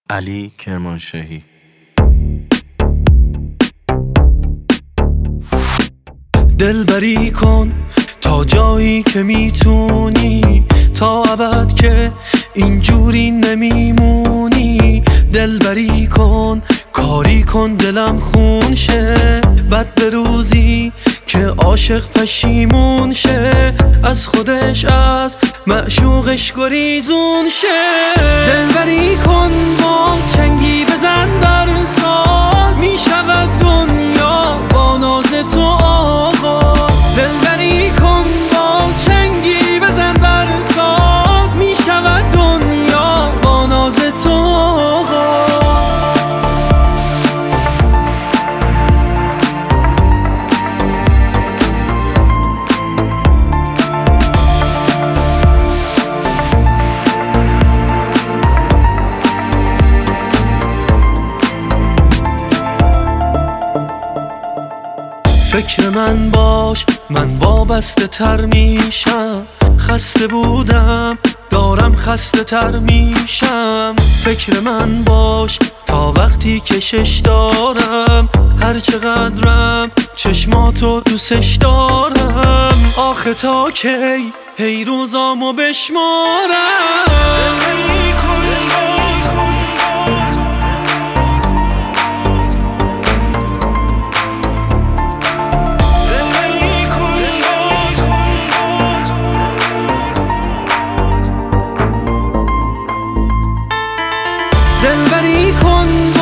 علی کرمانشاهی. دلبری کن تا جایی که میتونی، تا ابد که اینجوری نمیمونی. دلبری کن کاری کن دلم خون شه، بد به روزی که عاشق پشیمون شه، از خودش از معشوقش گریزون شه. دلبری کن باز چنگی بزن بر ساز، میشود دنیا با ناز تو آغاز. دلبری کن باز چنگی بزن بر ساز، میشود دنیا با ناز تو آغاز. فکر من باش من وابسته تر میشم، خسته بودم دارم خسته تر میشم. فکر من باش تا وقتی کشش دارم، هر چقدرم چشماتو دوستش دارم. آخه تا کی هی روزامو بشمارم. دلبری کن